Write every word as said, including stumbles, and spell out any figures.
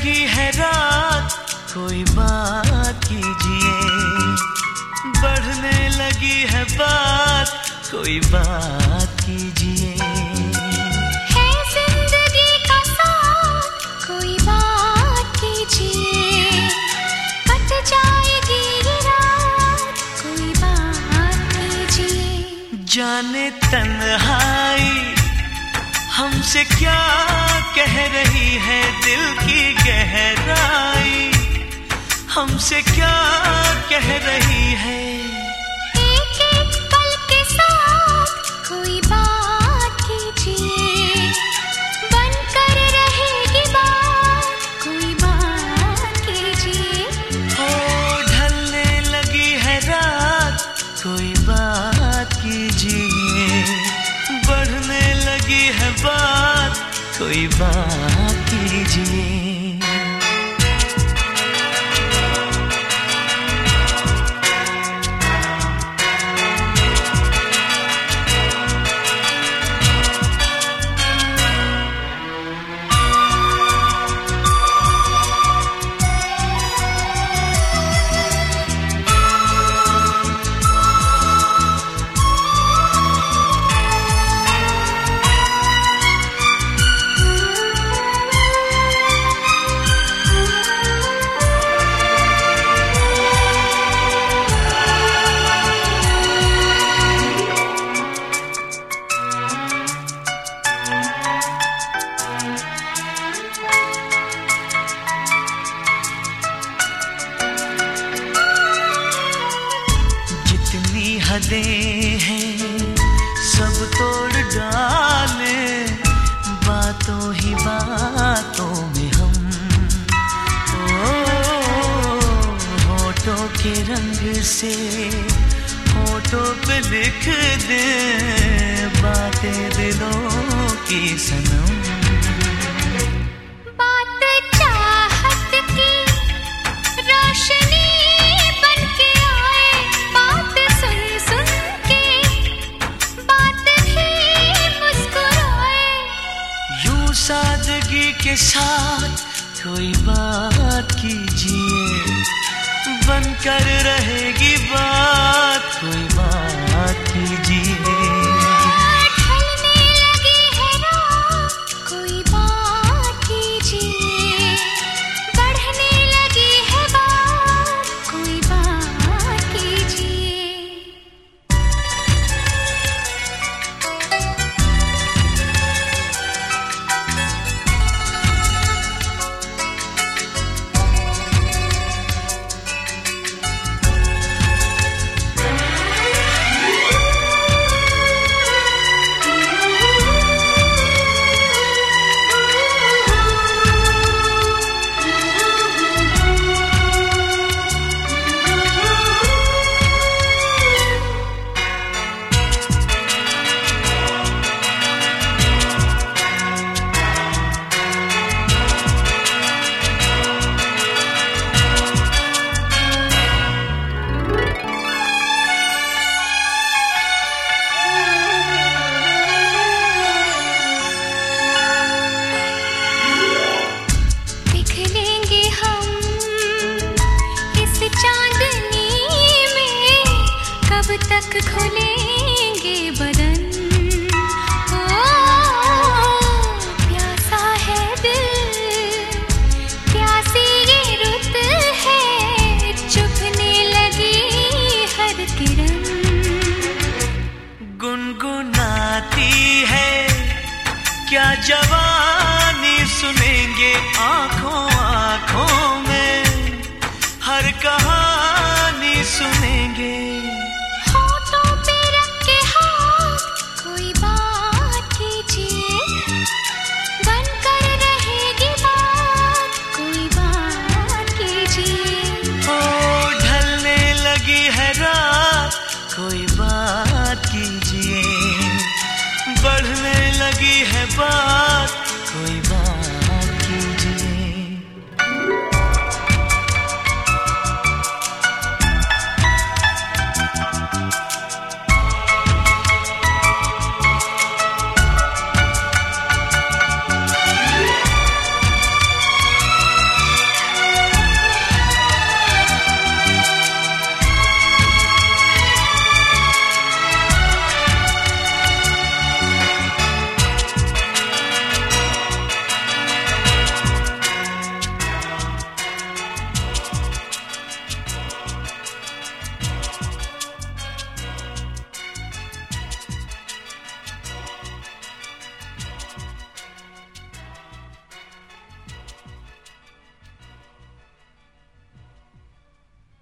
लगी है रात, कोई बात कीजिए। बढ़ने लगी है बात, कोई बात कीजिए। है जिंदगी का साथ, कोई बात कीजिए। कट जाएगी ये रात, कोई बात कीजिए। जाने तन्हाई हमसे क्या कह रही है, दिल की गहराई हमसे क्या कह रही है। एक एक पल के साथ कोई बात कीजिए। बनकर रहेगी बात, कोई बात कीजिए। ओ ढलने लगी है रात, कोई बात कीजिए। बढ़ने लगी है बात, कोई बात कीजिए। हदें हैं सब तोड़ डाले, बातों ही बातों में हम ओ होठों के रंग से होठों पे लिख दे बातें दिलों की सनम। सादगी के साथ कोई बात कीजिए। बनकर रहेगी बात, कोई बात कीजिए। ढलने लगी है रात, कोई बात कीजिए। बढ़ने लगी है बात, कोई बात कीजिए। तक खोलेंगे बदन, ओ प्यासा है दिल, प्यासी ये रुत है, चुभने लगी हर किरण। गुनगुनाती है क्या जवानी, सुनेंगे आंखों आंखों में हर कहानी सुनेंगे।